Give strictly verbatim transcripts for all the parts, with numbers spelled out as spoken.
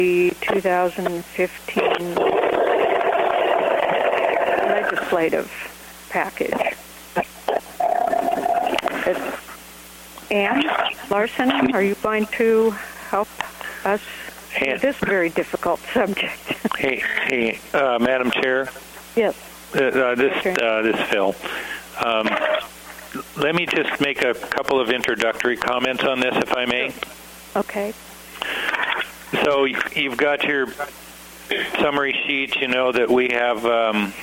the two thousand fifteen legislative package. It's, Ann Larson, are you going to help us hey, with this very difficult subject? hey, hey, uh, Madam Chair. Yes. Uh, uh, this, uh, this Phil. Um, let me just make a couple of introductory comments on this, if I may. Okay. So you've got your summary sheet. You know that we have um,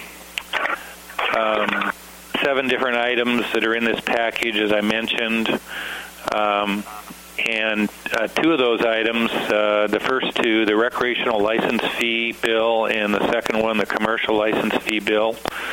um, seven different items that are in this package, as I mentioned. Um, and uh, two of those items, uh, the first two, the recreational license fee bill, and the second one, the commercial license fee bill.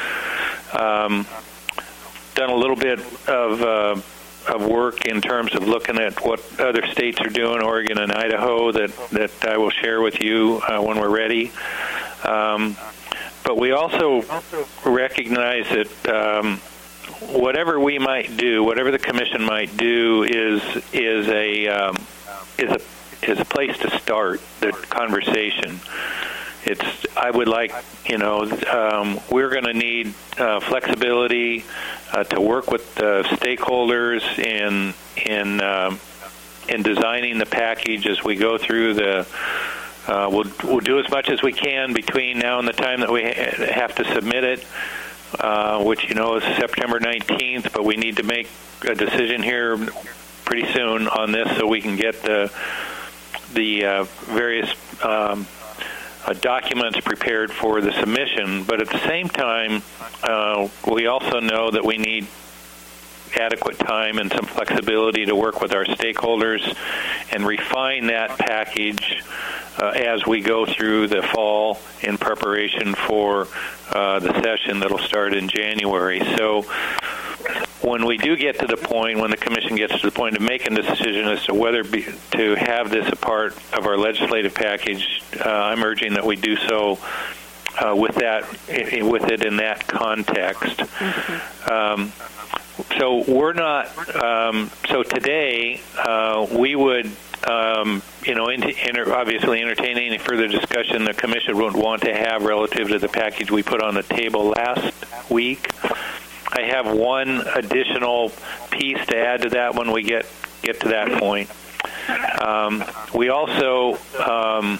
Um, done a little bit of uh, of work in terms of looking at what other states are doing, Oregon and Idaho, that, that I will share with you uh, when we're ready. Um, but we also recognize that um, whatever we might do, whatever the commission might do, is is a um, is a is a place to start the conversation. It's I would like you know um, we're going to need uh, flexibility uh, to work with the stakeholders in in um, in designing the package as we go through the. Uh, we'll we'll do as much as we can between now and the time that we ha- have to submit it. Uh, which, you know, is September nineteenth, but we need to make a decision here pretty soon on this so we can get the the uh, various um, uh, documents prepared for the submission. But at the same time, uh, we also know that we need adequate time and some flexibility to work with our stakeholders and refine that package uh, as we go through the fall in preparation for uh, the session that'll start in January. So when we do get to the point, when the Commission gets to the point of making a decision as to whether be, to have this a part of our legislative package, uh, I'm urging that we do so uh, with that, with it in that context. Mm-hmm. Um, So we're not. Um, so today uh, we would, um, you know, inter- inter- obviously entertain any further discussion the Commission would want to have relative to the package we put on the table last week. I have one additional piece to add to that when we get get to that point. Um, we also. Um,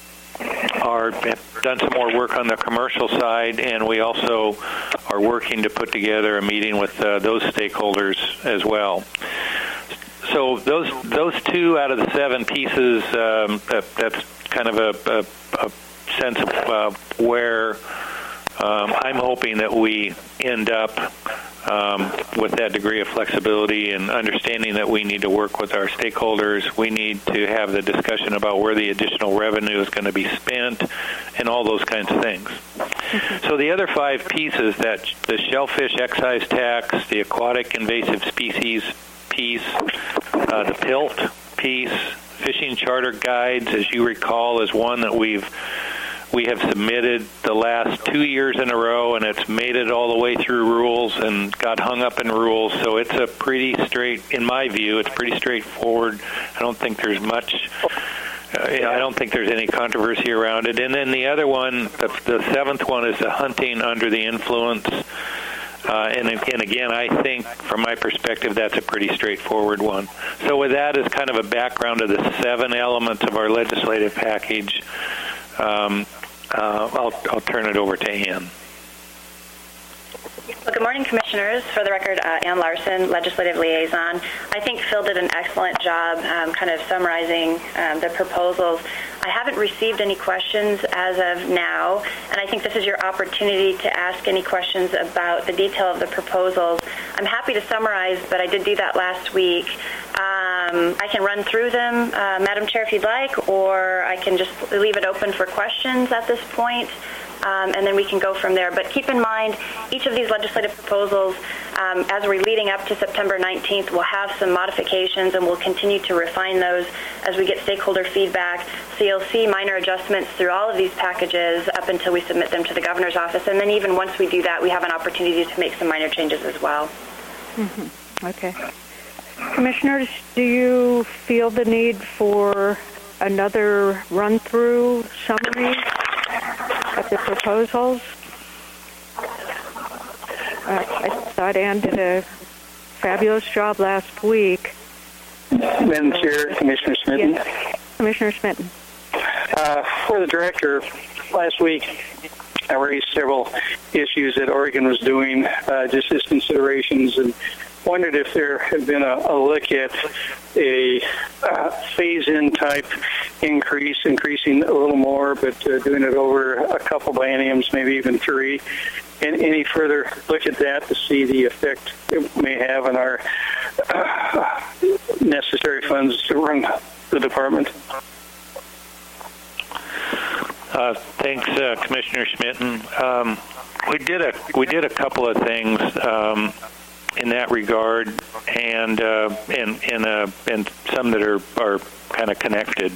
are have done some more work on the commercial side, and we also are working to put together a meeting with uh, those stakeholders as well. So those those two out of the seven pieces, um, that, that's kind of a, a, a sense of uh, where um, I'm hoping that we end up um, with that degree of flexibility and understanding that we need to work with our stakeholders. We need to have the discussion about where the additional revenue is going to be spent and all those kinds of things. Mm-hmm. So the other five pieces, that the shellfish excise tax, the aquatic invasive species piece, uh, the PILT piece, fishing charter guides, as you recall, is one that we've We have submitted the last two years in a row, and it's made it all the way through rules and got hung up in rules. So it's a pretty straight, in my view, it's pretty straightforward. I don't think there's much, uh, I don't think there's any controversy around it. And then the other one, the, the seventh one, is the hunting under the influence. Uh, and, and again, I think, from my perspective, that's a pretty straightforward one. So with that as kind of a background of the seven elements of our legislative package, um, Uh, I'll, I'll turn it over to Ann. Well, good morning, Commissioners. For the record, uh, Ann Larson, Legislative Liaison. I think Phil did an excellent job um, kind of summarizing um, the proposals. I haven't received any questions as of now, and I think this is your opportunity to ask any questions about the detail of the proposals. I'm happy to summarize, but I did do that last week. Um, I can run through them, uh, Madam Chair, if you'd like, or I can just leave it open for questions at this point. Um, and then we can go from there. But keep in mind, each of these legislative proposals, um, as we're leading up to September nineteenth, will have some modifications, and we'll continue to refine those as we get stakeholder feedback. So you'll see minor adjustments through all of these packages up until we submit them to the governor's office. And then even once we do that, we have an opportunity to make some minor changes as well. Mm-hmm. Okay. Commissioners, do you feel the need for another run-through summary of the proposals. Uh, I thought Ann did a fabulous job last week. Madam Chair, Commissioner Smitten. Yes. Commissioner Smitten. Uh, for the director, last week I raised several issues that Oregon was doing, uh, just as considerations, and wondered if there had been a, a look at a uh, phase-in type increase, increasing a little more, but uh, doing it over a couple bienniums, maybe even three. And any further look at that to see the effect it may have on our uh, necessary funds to run the department. Uh, thanks, uh, Commissioner Smitten. Um, we did a we did a couple of things um, in that regard, and uh, and and, uh, and some that are are kind of connected.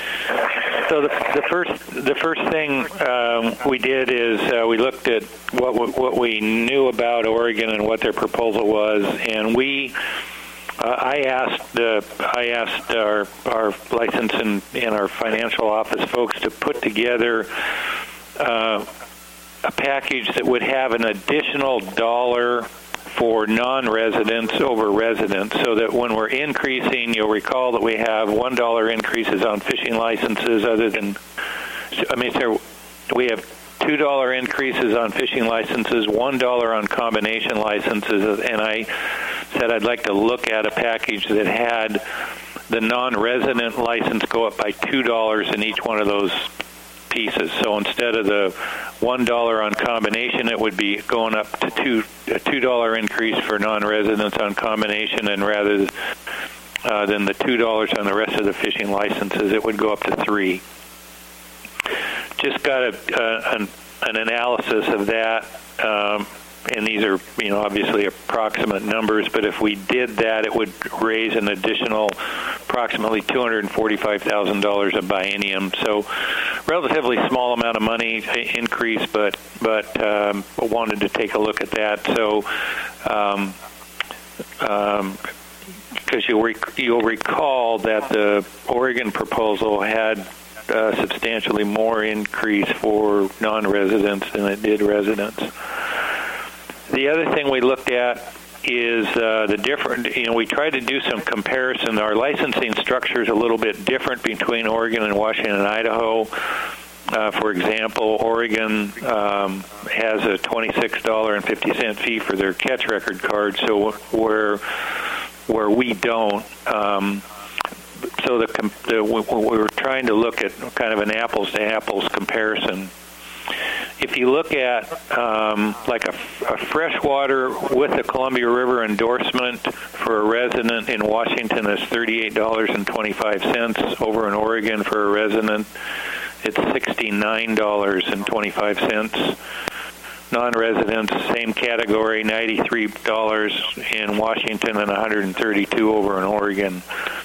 So the, the first the first thing um, we did is uh, we looked at what what we knew about Oregon and what their proposal was, and we uh, I asked the I asked our our license and, and our financial office folks to put together uh, a package that would have an additional dollar for non-residents over residents, so that when we're increasing, you'll recall that we have one dollar increases on fishing licenses other than, I mean, sir, we have two dollar increases on fishing licenses, one dollar on combination licenses, and I said I'd like to look at a package that had the non-resident license go up by two dollars in each one of those pieces. So instead of the one dollar on combination, it would be going up to two a two dollar increase for non-residents on combination, and rather uh, than the two dollars on the rest of the fishing licenses, it would go up to three. Just got a, uh, an, an analysis of that, um, and these are, you know, obviously approximate numbers, but if we did that, it would raise an additional approximately two hundred forty-five thousand dollars a biennium. So relatively small amount of money increase, but but um, wanted to take a look at that. So um, um, because you'll, rec- you'll recall that the Oregon proposal had uh, substantially more increase for non-residents than it did residents. The other thing we looked at is uh, the different, you know, we tried to do some comparison. Our licensing structure is a little bit different between Oregon and Washington and Idaho. Uh, for example, Oregon um, has a twenty-six dollars and fifty cents fee for their catch record card, so where where we don't. Um, so the, the we were trying to look at kind of an apples to apples comparison. If you look at um, like a, a freshwater with the Columbia River endorsement for a resident in Washington is thirty-eight dollars and twenty-five cents. Over in Oregon for a resident, it's sixty-nine dollars and twenty-five cents. Non-residents, same category, ninety-three dollars in Washington and one hundred thirty-two dollars over in Oregon.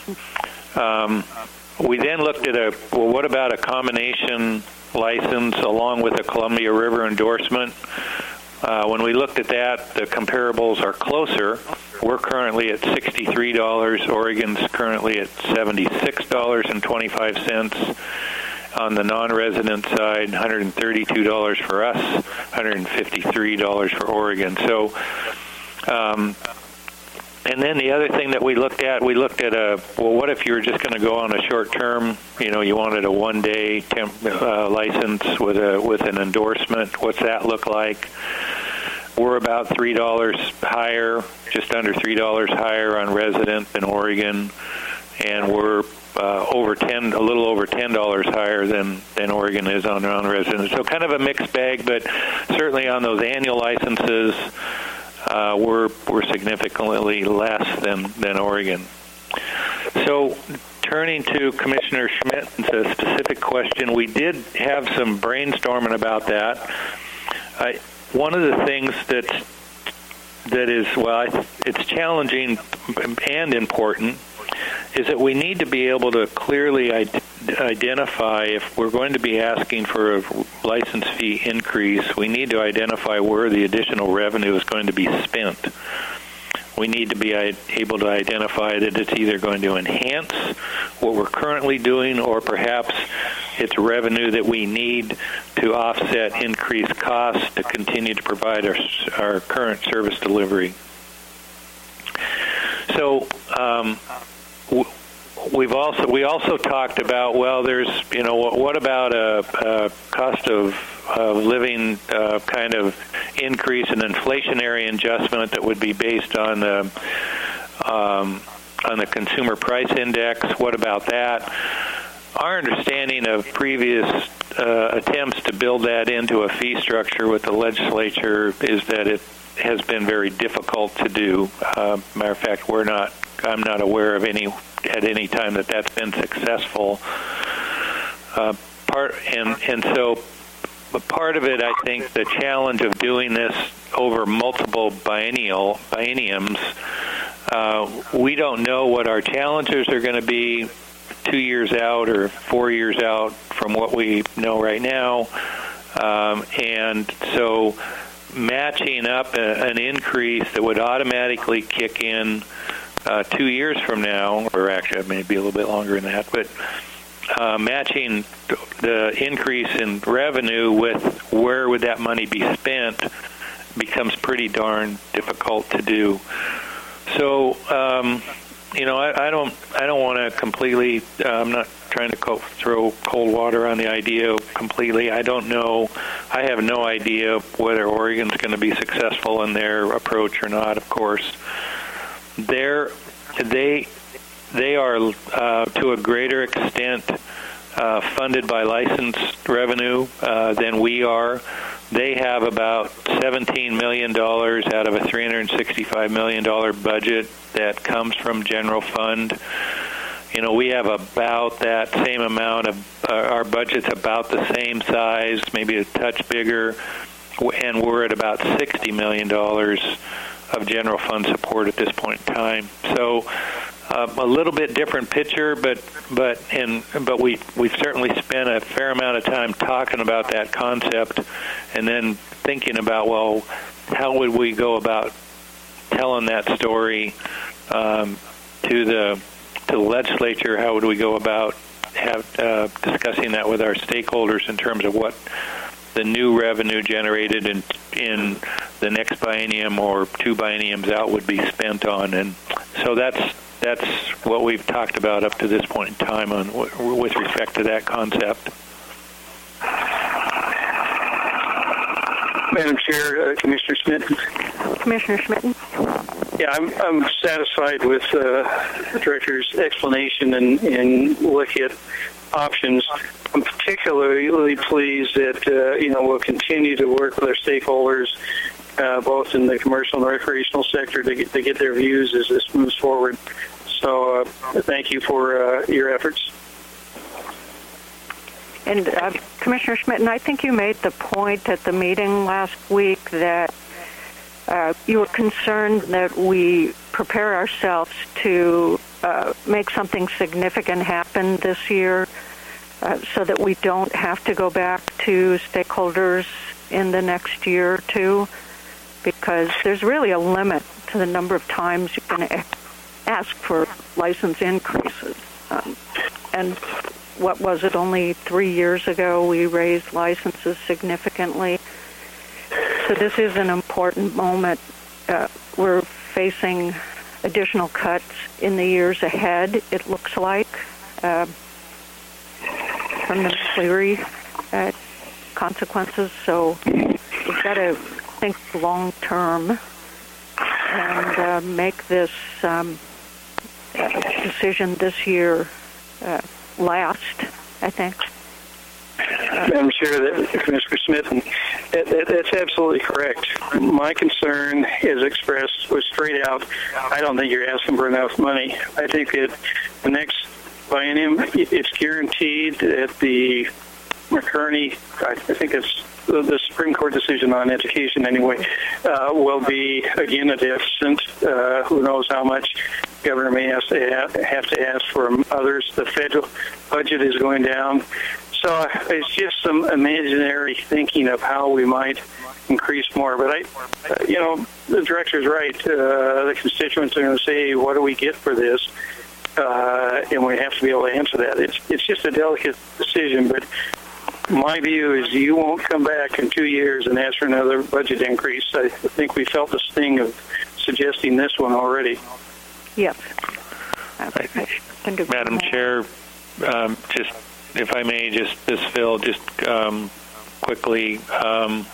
Um, we then looked at a, well, what about a combination license along with a Columbia River endorsement? Uh, when we looked at that, the comparables are closer. We're currently at sixty-three dollars. Oregon's currently at seventy-six dollars and twenty-five cents. On the non-resident side, one hundred thirty-two dollars for us, one hundred fifty-three dollars for Oregon. So, um, and then the other thing that we looked at, we looked at a, well, what if you were just going to go on a short term, you know, you wanted a one-day temp, uh, license with a with an endorsement. What's that look like? We're about three dollars higher, just under three dollars higher on resident than Oregon, and we're uh, over ten, a little over ten dollars higher than, than Oregon is on non-resident. So kind of a mixed bag, but certainly on those annual licenses, Uh, we're we're significantly less than, than Oregon. So turning to Commissioner Schmidt's a specific question, we did have some brainstorming about that. I, one of the things that's, that is, well, it's challenging and important is that we need to be able to clearly identify if we're going to be asking for a license fee increase, we need to identify where the additional revenue is going to be spent. we need to be able to identify that it's either going to enhance what we're currently doing, or perhaps it's revenue that we need to offset increased costs to continue to provide our, our current service delivery. So um, we've also we also talked about, well, there's, you know, what, what about a, a cost of uh, living uh, kind of increase, an inflationary adjustment that would be based on the um, on the consumer price index? What about that? Our understanding of previous uh, attempts to build that into a fee structure with the legislature is that it has been very difficult to do. Uh, matter of fact, we're not. I'm not aware of any at any time that that's been successful. Uh, part and and so, but part of it, I think, the challenge of doing this over multiple biennial bienniums. Uh, we don't know what our challenges are going to be two years out or four years out from what we know right now, um, and so matching up a, an increase that would automatically kick in uh, two years from now, or actually maybe a little bit longer than that, but uh, matching the increase in revenue with where would that money be spent becomes pretty darn difficult to do. So, um, you know, I, I don't, I don't want to completely. Uh, I'm not trying to co- throw cold water on the idea completely. I don't know. I have no idea whether Oregon's going to be successful in their approach or not. Of course, they're, they they are uh, to a greater extent uh, funded by licensed revenue uh, than we are. They have about seventeen million dollars out of a three hundred sixty-five million dollars budget that comes from general fund. You know, we have about that same amount of, uh, our budget's about the same size, maybe a touch bigger, and we're at about sixty million dollars of general fund support at this point in time. So uh, a little bit different picture, but but and but we we've certainly spent a fair amount of time talking about that concept, and then thinking about, well, how would we go about telling that story um, to the to the legislature? How would we go about have uh, discussing that with our stakeholders in terms of what the new revenue generated in in the next biennium or two bienniums out would be spent on? And so that's that's what we've talked about up to this point in time on with respect to that concept. Madam Chair, uh, Commissioner Smitten. Commissioner Smitten. Yeah, I'm, I'm satisfied with uh, the Director's explanation and, and look at options. I'm particularly pleased that, uh, you know, we'll continue to work with our stakeholders, uh, both in the commercial and recreational sector, to get, to get their views as this moves forward. So uh, thank you for uh, your efforts. And uh, Commissioner Smitten, I think you made the point at the meeting last week that uh, you were concerned that we prepare ourselves to uh, make something significant happen this year uh, so that we don't have to go back to stakeholders in the next year or two, because there's really a limit to the number of times you're going to ask for license increases. Um, and what was it, only three years ago we raised licenses significantly. So this is an important moment. Uh, we're facing additional cuts in the years ahead, it looks like, uh, from the McCleary uh, consequences. So we've got to think long-term and uh, make this um, decision this year uh, last, I think. Uh, Madam Chair, that, Commissioner Smith, that, that, that's absolutely correct. My concern, as expressed, was straight out, I don't think you're asking for enough money. I think that the next biennium, it's guaranteed that the McCurney, I think it's the Supreme Court decision on education anyway, uh, will be, again, a deficit. Uh, who knows how much governor may have to have, have to ask from others. The federal budget is going down. so it's just some imaginary thinking of how we might increase more. But I, uh, you know, the director's right. Uh, the constituents are going to say, "What do we get for this?" Uh, and we have to be able to answer that. It's it's just a delicate decision, but my view is you won't come back in two years and ask for another budget increase. I think we felt the sting of suggesting this one already. Yes. Madam Chair, um, just if I may, just this, Phil, just um, quickly. Um,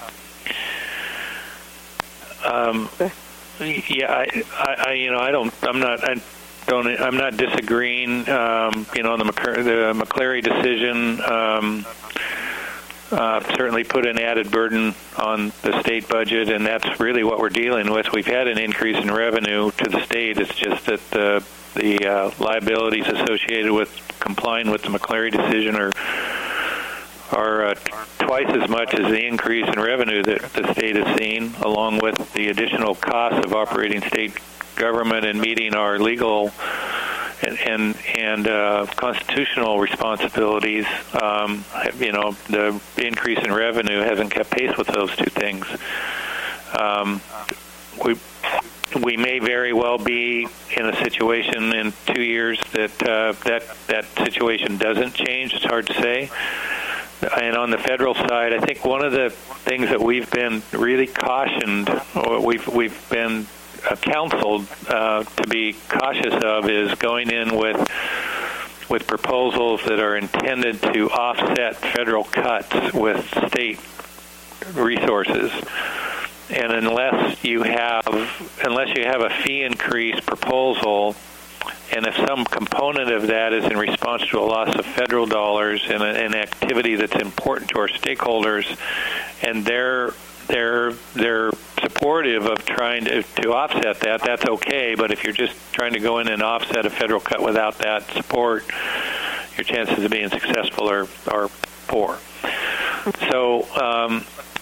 um, yeah, I, I, I, you know, I don't, I'm not, I don't, I'm not disagreeing. Um, you know, the McCleary, the McCleary decision um, uh, certainly put an added burden on the state budget, and that's really what we're dealing with. We've had an increase in revenue to the state. It's just that the the uh, liabilities associated with complying with the McCleary decision are are uh, twice as much as the increase in revenue that the state has seen, along with the additional costs of operating state government and meeting our legal and and, and uh, constitutional responsibilities. Um, you know, the increase in revenue hasn't kept pace with those two things. Um, we we may very well be in a situation in two years that uh, that that situation doesn't change. It's hard to say. And on the federal side, I think one of the things that we've been really cautioned, or we've we've been uh, counseled uh, to be cautious of, is going in with with proposals that are intended to offset federal cuts with state resources. And unless you have unless you have a fee increase proposal, and if some component of that is in response to a loss of federal dollars in an activity that's important to our stakeholders, and they're they're they're supportive of trying to, to offset that, that's okay. But if you're just trying to go in and offset a federal cut without that support, your chances of being successful are are poor. So. Um,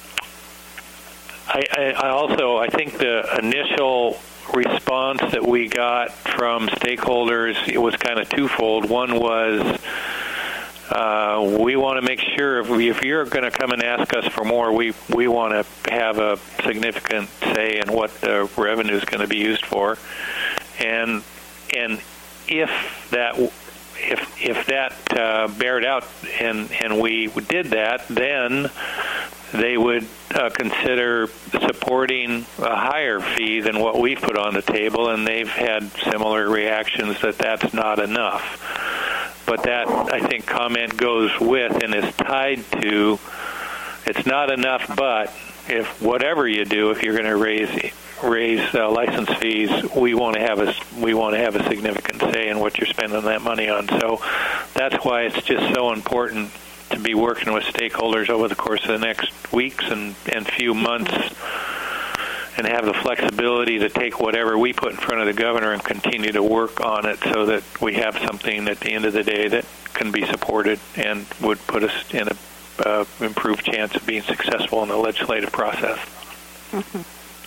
I, I also, I think the initial response that we got from stakeholders, it was kind of twofold. One was uh, we want to make sure if, we, if you're going to come and ask us for more, we, we want to have a significant say in what the revenue is going to be used for. And and if that if if that uh, bared out and, and we did that, then they would uh, consider supporting a higher fee than what we've put on the table, and they've had similar reactions that that's not enough. But that, I think, comment goes with and is tied to, it's not enough, but if whatever you do, if you're going to raise raise uh, license fees, we want to have a we want to have a significant say in what you're spending that money on. So that's why it's just so important to be working with stakeholders over the course of the next weeks and, and few months, and have the flexibility to take whatever we put in front of the governor and continue to work on it so that we have something at the end of the day that can be supported and would put us in a uh, improved chance of being successful in the legislative process. Mm-hmm.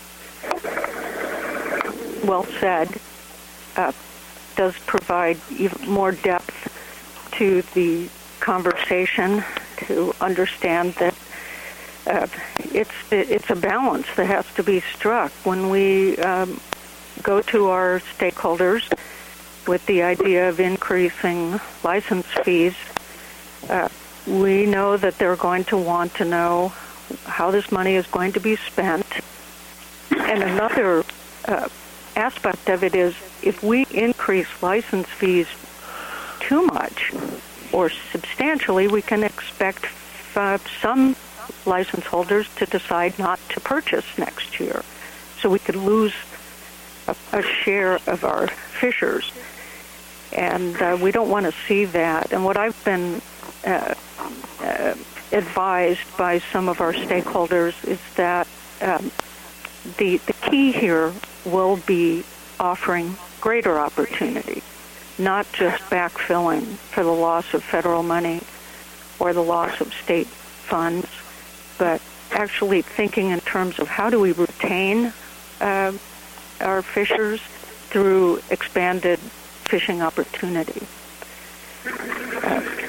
Well said. Uh, does provide even more depth to the conversation, to understand that uh, it's it's a balance that has to be struck when we um, go to our stakeholders with the idea of increasing license fees. Uh, we know that they're going to want to know how this money is going to be spent. And another uh, aspect of it is if we increase license fees too much or substantially, we can expect uh, some license holders to decide not to purchase next year. So we could lose a, a share of our fishers. And uh, we don't want to see that. And what I've been uh, uh, advised by some of our stakeholders is that um, the, the key here will be offering greater opportunity, not just backfilling for the loss of federal money or the loss of state funds, but actually thinking in terms of how do we retain uh, our fishers through expanded fishing opportunity. Uh,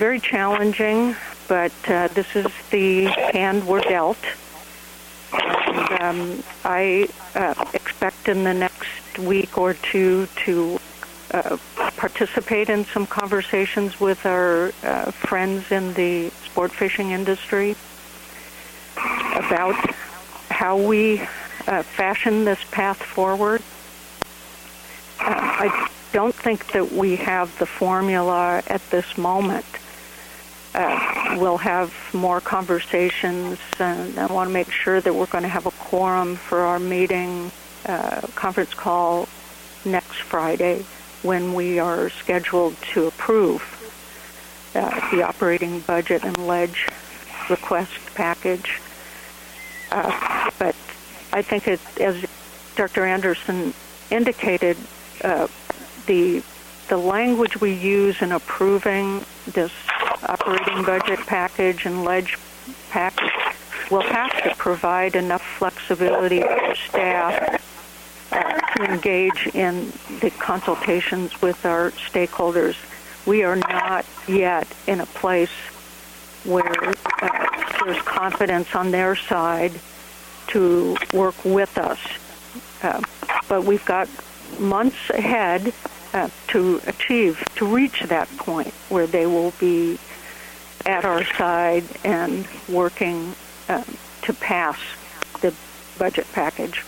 very challenging, but uh, this is the hand we're dealt. And um, I uh, expect in the next week or two to uh, participate in some conversations with our uh, friends in the sport fishing industry about how we uh, fashion this path forward. Uh, I don't think that we have the formula at this moment. Uh, we'll have more conversations, and I want to make sure that we're going to have a quorum for our meeting uh, conference call next Friday when we are scheduled to approve uh, the operating budget and ledge request package. Uh, but I think, it, as Doctor Anderson indicated, uh, the the language we use in approving this operating budget package and ledge package will have to provide enough flexibility for staff uh, to engage in the consultations with our stakeholders. We are not yet in a place where uh, there's confidence on their side to work with us. Uh, but we've got months ahead uh, to achieve, to reach that point where they will be at our side and working uh, to pass the budget package.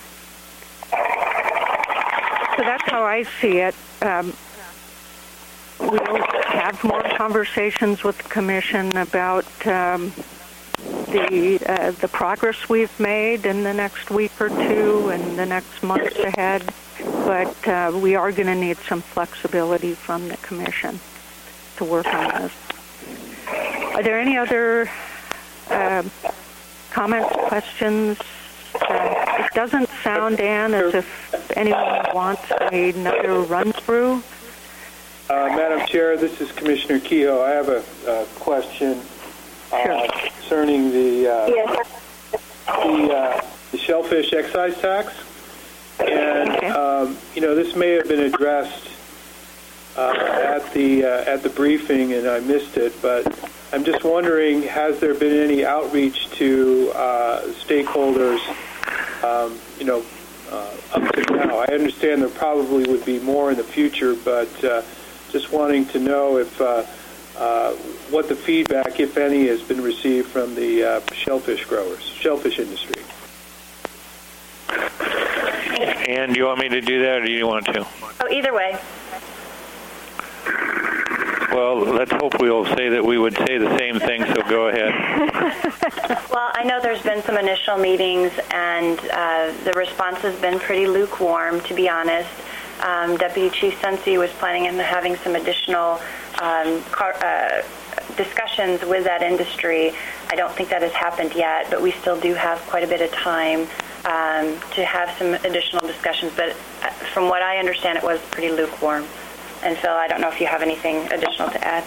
So that's how I see it. Um, we'll have more conversations with the Commission about um, the uh, the progress we've made in the next week or two and the next months ahead. But uh, we are going to need some flexibility from the Commission to work on this. Are there any other uh, comments, questions? Uh, it doesn't sound, Ann, as if anyone wants another run-through. Uh, Madam Chair, this is Commissioner Kehoe. I have a uh, question uh, sure. concerning the uh, yes. the, uh, the shellfish excise tax. And, okay. um, you know, this may have been addressed uh, at the uh, at the briefing, and I missed it, but I'm just wondering, has there been any outreach to uh, stakeholders, um, you know, uh, up to now? I understand there probably would be more in the future, but uh, just wanting to know if uh, uh, what the feedback, if any, has been received from the uh, shellfish growers, shellfish industry. And do you want me to do that, or do you want to? Oh, either way. Well, let's hope we'll say that we would say the same thing, so go ahead. Well, I know there's been some initial meetings, and uh, the response has been pretty lukewarm, to be honest. Um, Deputy Chief Sensi was planning on having some additional um, car, uh, discussions with that industry. I don't think that has happened yet, but we still do have quite a bit of time um, to have some additional discussions. But from what I understand, it was pretty lukewarm. And Phil, I don't know if you have anything additional to add.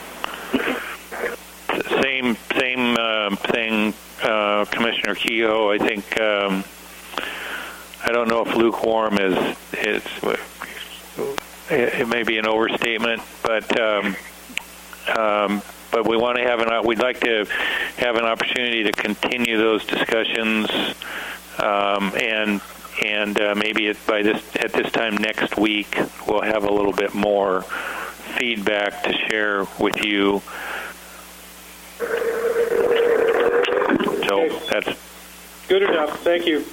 Same same uh, thing, uh, Commissioner Kehoe. I think um, I don't know if lukewarm is is it may be an overstatement, but um, um, but we want to have an we'd like to have an opportunity to continue those discussions um, and. And uh, maybe it, by this at this time next week, we'll have a little bit more feedback to share with you. So that's good enough. Thank you.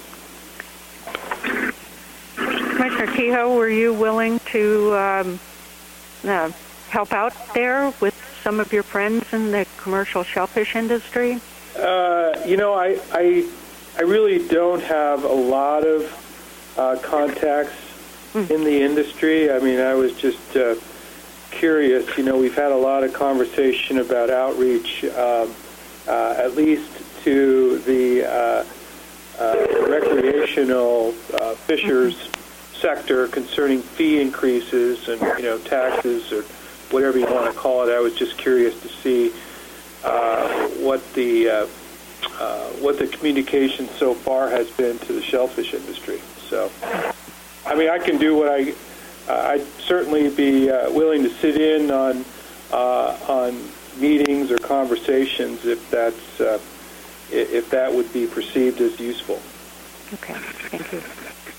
Commissioner Kehoe, were you willing to um, uh, help out there with some of your friends in the commercial shellfish industry? Uh, you know, I, I I really don't have a lot of uh, contacts mm. in the industry. I mean, I was just uh, curious. You know, we've had a lot of conversation about outreach, um, uh, at least to the uh, uh, recreational uh, fishers mm-hmm. sector concerning fee increases and, you know, taxes or whatever you want to call it. I was just curious to see uh, what the uh, Uh, what the communication so far has been to the shellfish industry. So, I mean, I can do what I, uh, I'd certainly be uh, willing to sit in on uh, on meetings or conversations if that's uh, if that would be perceived as useful. Okay, thank you.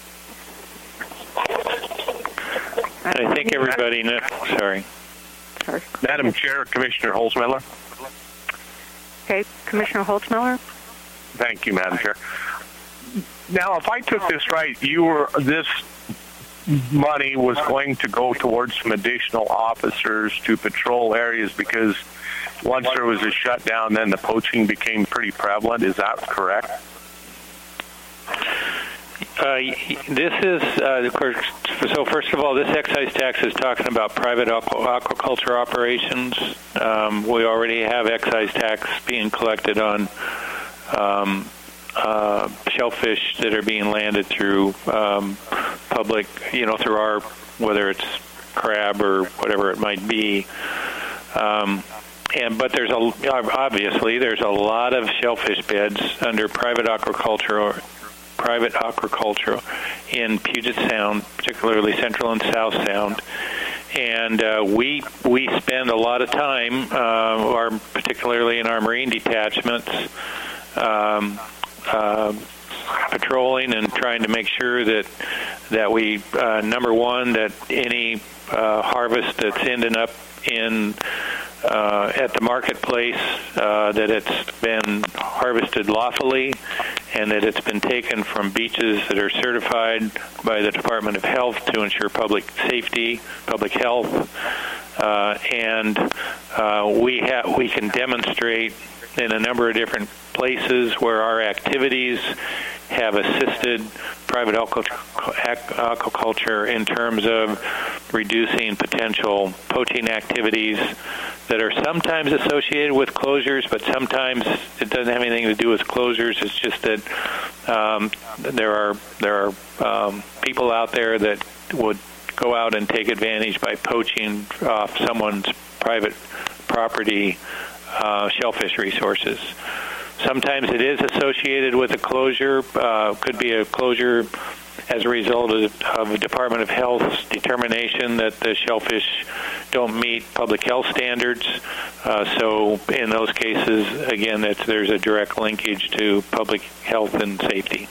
I think everybody knows. Sorry. Sorry. Madam Chair, Commissioner Holzmiller. Okay, Commissioner Holzmiller. Thank you, Madam Chair. Now, if I took this right, you were this money was going to go towards some additional officers to patrol areas because once there was a shutdown, then the poaching became pretty prevalent. Is that correct? Uh, this is, uh, of course, so first of all, this excise tax is talking about private aqu- aquaculture operations. Um, we already have excise tax being collected on um, uh, shellfish that are being landed through um, public, you know, through our, whether it's crab or whatever it might be. Um, and but there's a obviously there's a lot of shellfish beds under private aquaculture. private aquaculture in Puget Sound, particularly Central and South Sound, and uh, we we spend a lot of time, uh, or particularly in our marine detachments, um, uh, patrolling and trying to make sure that that we uh, number one that any uh, harvest that's ending up in Uh, at the marketplace, uh, that it's been harvested lawfully and that it's been taken from beaches that are certified by the Department of Health to ensure public safety, public health, uh, and uh, we ha- we can demonstrate in a number of different places where our activities have assisted private aquaculture in terms of reducing potential poaching activities that are sometimes associated with closures, but sometimes it doesn't have anything to do with closures. It's just that um, there are there are um, people out there that would go out and take advantage by poaching off someone's private property uh, shellfish resources. Sometimes it is associated with a closure. Uh, could be a closure as a result of, of the Department of Health's determination that the shellfish don't meet public health standards. Uh, so in those cases, again, it's, there's a direct linkage to public health and safety.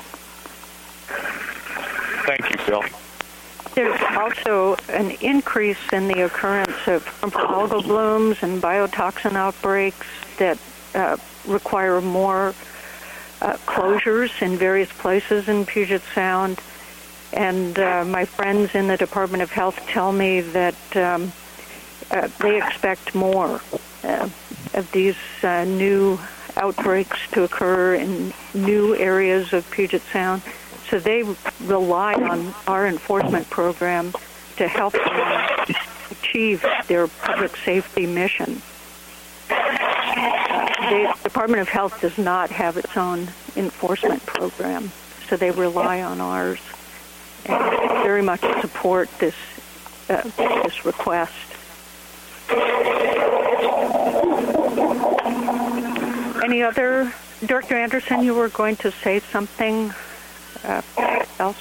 Thank you, Phil. There's also an increase in the occurrence of algal blooms and biotoxin outbreaks that uh, require more uh, closures in various places in Puget Sound. And uh, my friends in the Department of Health tell me that um, uh, they expect more uh, of these uh, new outbreaks to occur in new areas of Puget Sound. So they rely on our enforcement program to help them achieve their public safety mission. The Department of Health does not have its own enforcement program, so they rely on ours and very much support this uh, this request. Any other, Director Anderson? You were going to say something uh, else?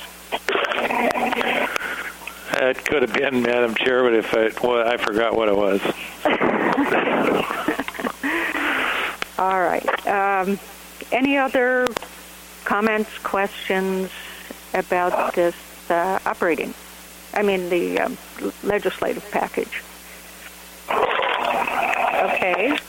It could have been, Madam Chair, but if I, well, I forgot what it was. All right. Um, any other comments, questions about this uh, operating? I mean, the um, legislative package. Okay.